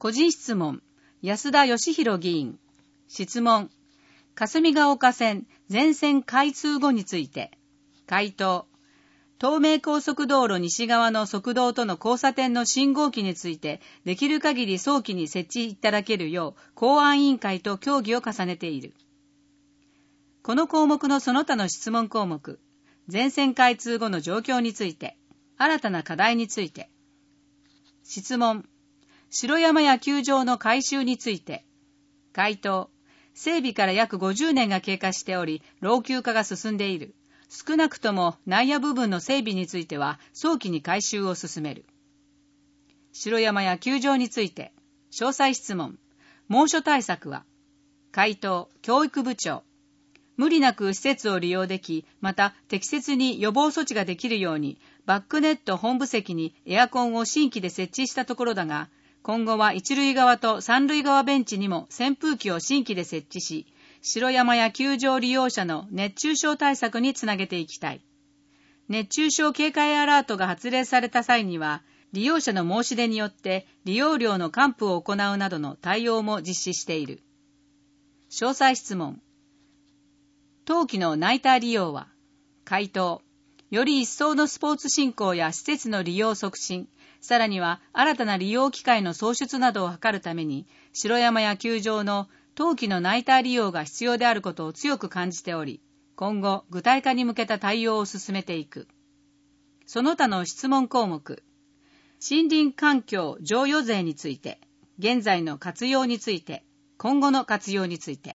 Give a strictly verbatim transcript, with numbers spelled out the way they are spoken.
個人質問、安田義弘議員。質問、霞ヶ丘線全線開通後について。回答、東名高速道路西側の側道との交差点の信号機について、できる限り早期に設置いただけるよう、公安委員会と協議を重ねている。この項目のその他の質問項目、全線開通後の状況について、新たな課題について。質問、城山野球場の改修について。回答、整備から約ごじゅうねんが経過しており、老朽化が進んでいる。少なくとも内野部分の整備については早期に改修を進める。城山野球場について。詳細質問、猛暑対策は。回答、教育部長。無理なく施設を利用でき、また適切に予防措置ができるように、バックネット本部席にエアコンを新規で設置したところだが、今後は一塁側と三塁側ベンチにも扇風機を新規で設置し、城山野球場利用者の熱中症対策につなげていきたい。熱中症警戒アラートが発令された際には、利用者の申し出によって利用料の還付を行うなどの対応も実施している。詳細質問、冬季のナイター利用は。回答、より一層のスポーツ振興や施設の利用促進、さらには新たな利用機会の創出などを図るために、城山野球場の冬季のナイター利用が必要であることを強く感じており、今後具体化に向けた対応を進めていく。その他の質問項目、森林環境譲与税について、現在の活用について、今後の活用について。